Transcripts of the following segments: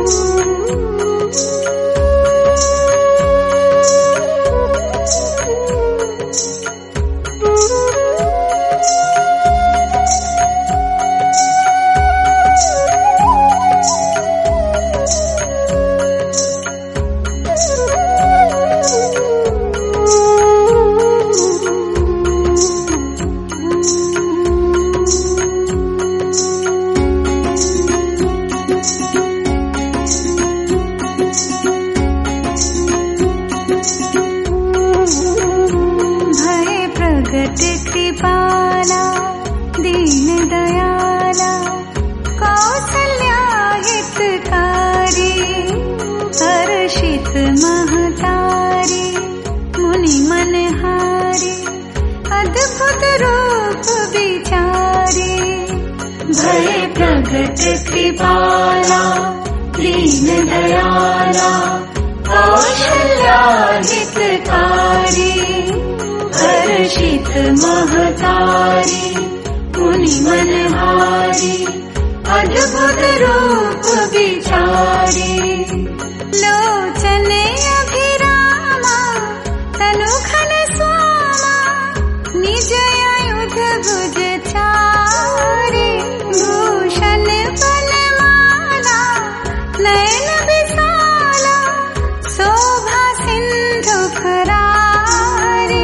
कृपाला दीन दयाला कौसल्या हितकारी हर्षित महतारी मुनि मनहारी अद्भुत रूप विचारी भय प्रगट कृपाला दीन दयाला कौशल्या हितकारी हर्षित महतारी मुनि मनहारी अद्भुत रूप विचारी लोचन अभिरामा तनु घन स्वामा निज आयुध भुज चारी भूषण वनमाला नयन विशाला शोभा सिंधु फरारी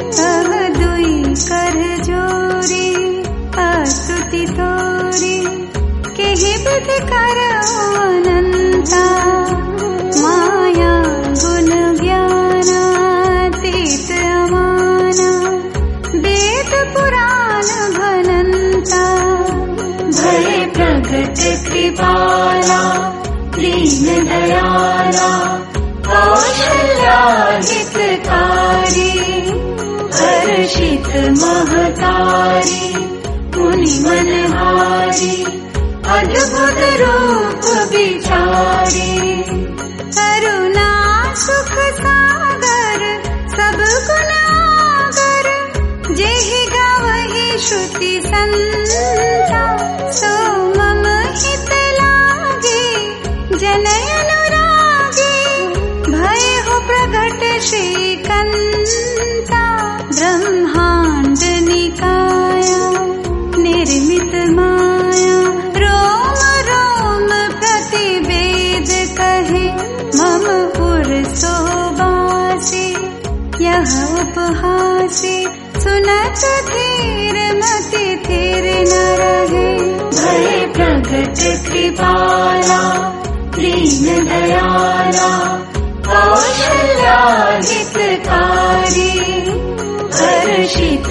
कर जोरी स्तुति तोरी केहि विध करो अनंता माया गुण ज्ञानातीत अमाना वेद पुराण भनंता भय प्रगट कृपाला दीन दयाला कौशल्या हितकारी हर्षित महतारी मुनि मनहारी अद्भुत रूप विचारी करुणा सुख सागर सब गुण आगर जेहि गावहि श्रुति संता सो मम हित लागे जनय अनुरागे भय हो प्रगट श्रीकंता ब्रह्मांड निकाया निर्मित माया रोम रोम प्रतिवेद कहे मम पुर शोभासी यह उपहासी सुनत धीर मति थिर न रहे भय प्रगट कृपाला दीन दयाला कौशल्या हितकारी हर्षित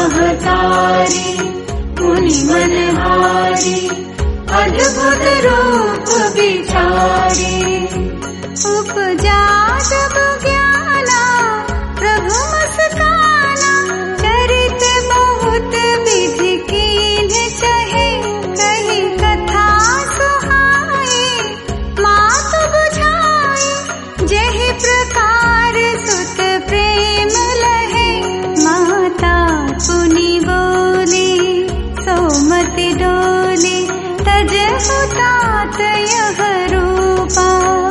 महतारी मुनि मनहारी अद्भुत रूप विचारी उपजा जब ज्ञाना प्रभु मुस्काना चरित बहुत विधि कीन्ह चहे कही कथा सुहाए मातु बुझाए जेहि प्रकार सुत प्रेम लहे माता सुनी बोली सोमति डोली तजहु तात यह रूपा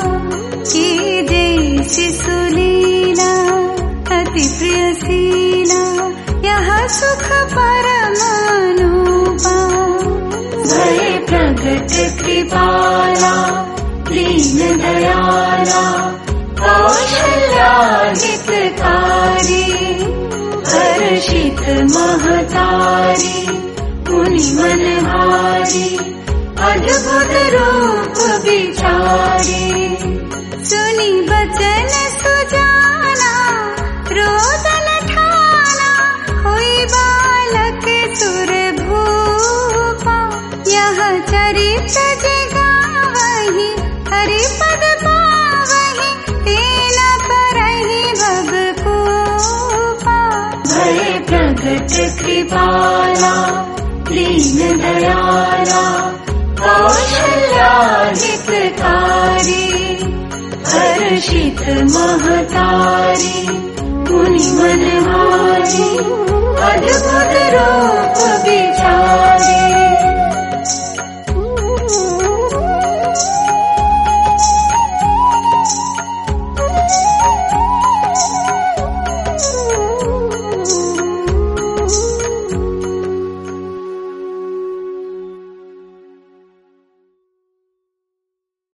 कीजे शिशु लीला अति प्रिय शीला यह सुख परम अनूपा भय प्रगट कृपाला दीन दयाला कौशल्या हितकारी हर्षित महतारी मुनि मनहारी अद्भुत रूप विचारी सुनी बचन सुजाना रोदन ठाना हुई बालक सुर भूपा यह चरित जगावहि हरिपद पावहि तेना परहि भवकूपा भय प्रगट कृपाला दीन दयाला कौशल्या हितकारी हर्षित महतारी मुनि मनहारी अद्भुत रूप